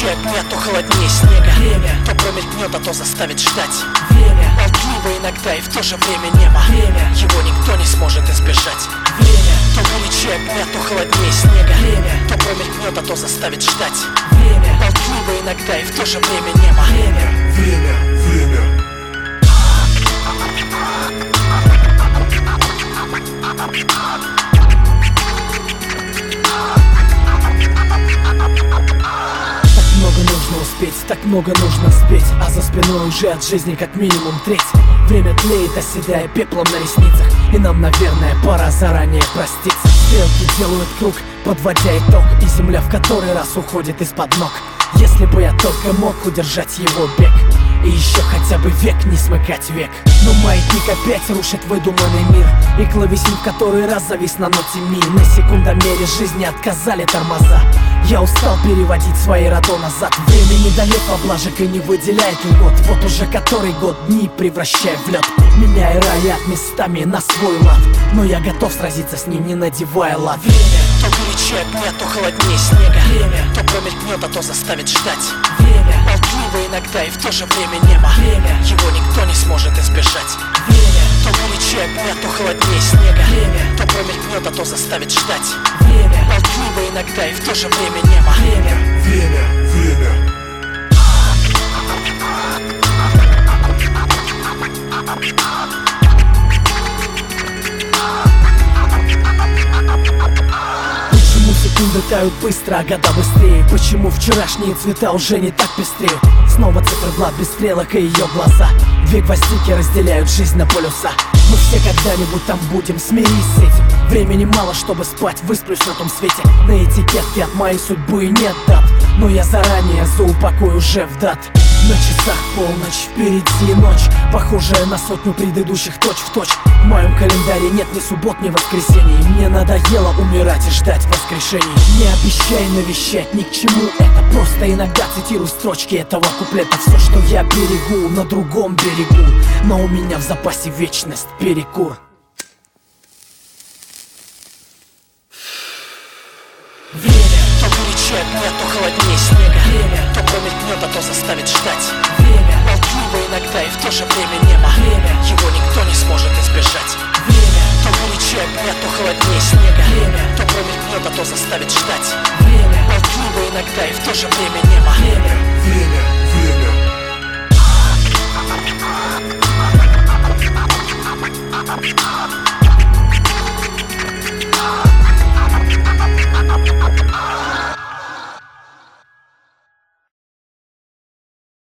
горячее огня, то холоднее снега. Время то промелькнет, а то заставит ждать. Время молчаливо иногда и в то же время немо. Время его никто не сможет избежать. Время то горячее огня, то холоднее снега. Время то промелькнет, а то заставит ждать. Время молчаливо иногда и в то же время немо. Время. Много нужно успеть, так много нужно спеть, а за спиной уже от жизни как минимум треть. Время тлеет, оседая пеплом на ресницах, и нам, наверное, пора заранее проститься. Стрелки делают круг, подводя итог, и земля в который раз уходит из-под ног. Если бы я только мог удержать его бег, и еще хотя бы век не смыкать век. Но маятник опять рушит выдуманный мир, и клавесин в который раз завис на ноте ми. На секундомере жизни отказали тормоза. Я устал переводить свои радо назад. Время не дает поблажек и не выделяет льгот. Вот уже который год дни превращая в лед, меняя райат местами на свой лад. Но я готов сразиться с ним, не надевая лад. Время то горячее огня, то холоднее снега. Время то промелькнет, а то заставит ждать. Время молчаливо иногда и в то же время немо. Время его никто не сможет избежать. Время то горячее огня, то холоднее снега. Время то промелькнет, а то заставит ждать. Время молчаливо иногда и в то же время немо. Время. Почему секунды тают быстро, а года быстрее? Почему вчерашние цвета уже не так пестреют? Снова циферблат без стрелок и ее глаза. Две гвоздики разделяют жизнь на полюса. Мы все когда-нибудь там будем, смирись с этим. Времени мало, чтобы спать, высплюсь на том свете. На этикетке от моей судьбы нет дат, но я заранее заупакую уже в дат. На часах полночь, впереди ночь, похожая на сотню предыдущих точь-в-точь. В моем календаре нет ни суббот, ни воскресений. Мне надоело умирать и ждать воскрешений. Не обещай навещать ни к чему это, просто иногда цитирую строчки этого куплета. Все, что я берегу, на другом берегу, но у меня в запасе вечность, перекур. Время то горячее огня, то холоднее снега. Время то промелькнет, а то заставит ждать. Время молчаливо иногда и в то же время немо. Время его никто не сможет избежать. Время то горячее огня, то холоднее снега. Время то промелькнет, а то заставит ждать. Время молчаливо иногда и в то же время немо. Время.